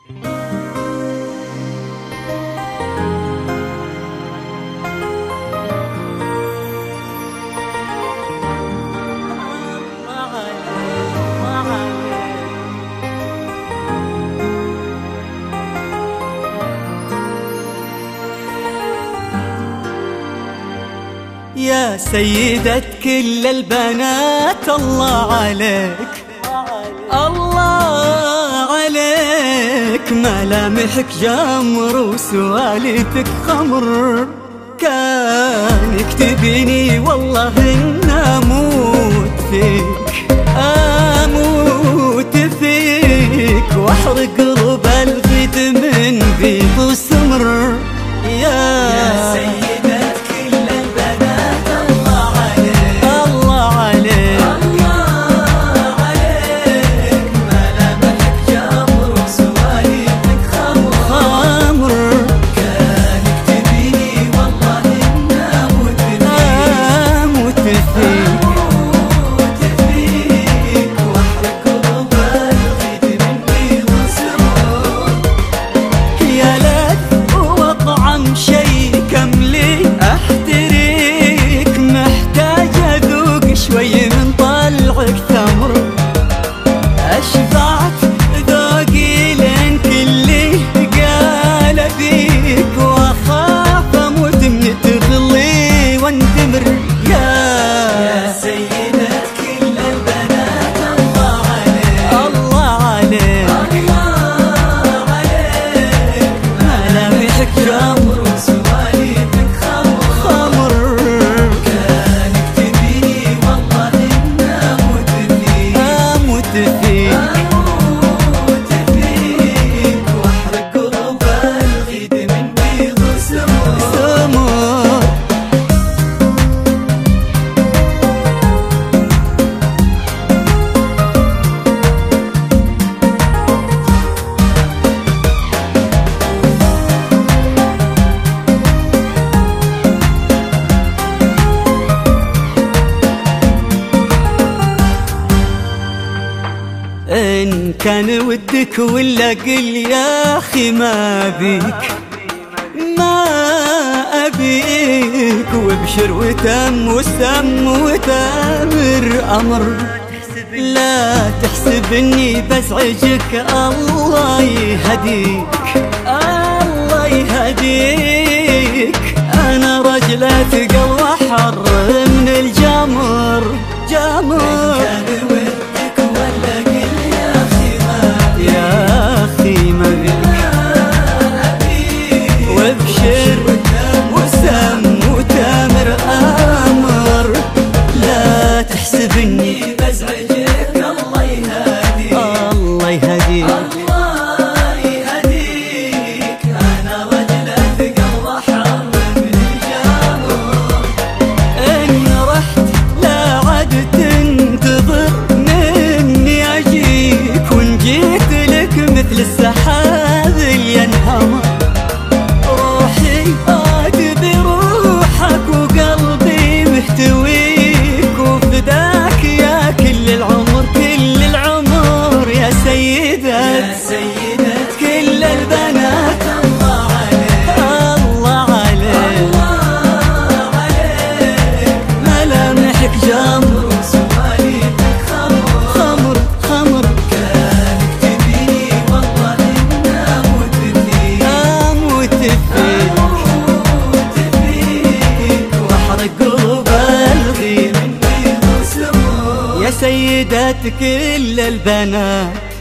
يا سيدة كل البنات الله عليك، الله عليك، ملامحك جمر وسوالفك خمر، كان يكتبني والله إن أموت فيك، أموت فيك، واحرق قلب الغد من بيض وسمر. يا سيدة إن كان ودك ولا قل يا أخي ما أبيك، ما أبيك، وابشر وتم وسم وتامر أمر، لا تحسب إني بزعجك، الله يهديك، الله يهديك، أنا رجلة قلب حر من الجمر، جمر. السحاب ينهمر روحي عاد بروحك، وقلبي مهتويك، وفداك يا كل العمر، كل العمر. يا سيدة، يا سيدة كل البنات الله عليك، الله عليك، الله عليك، ملامحك جمر وسوالفك خمر، خمر، خمر، سيدات كل البنات.